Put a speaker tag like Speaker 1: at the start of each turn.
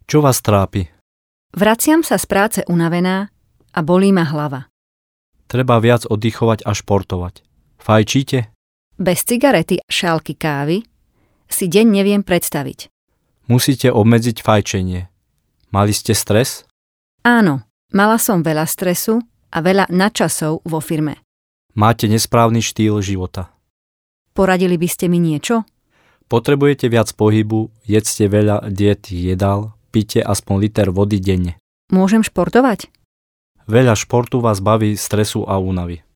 Speaker 1: Čo vás trápi?
Speaker 2: Vraciam sa z práce unavená a bolí ma hlava.
Speaker 1: Treba viac oddychovať a športovať. Fajčíte?
Speaker 2: Bez cigarety a šálky kávy si deň neviem predstaviť.
Speaker 1: Musíte obmedziť fajčenie. Mali ste stres?
Speaker 2: Áno, mala som veľa stresu a veľa nadčasov vo firme.
Speaker 1: Máte nesprávny štýl života.
Speaker 2: Poradili by ste mi niečo?
Speaker 1: Potrebujete viac pohybu, jedzte veľa dietých jedál, pite aspoň liter vody denne.
Speaker 2: Môžem športovať?
Speaker 1: Veľa športu vás baví stresu a únavy.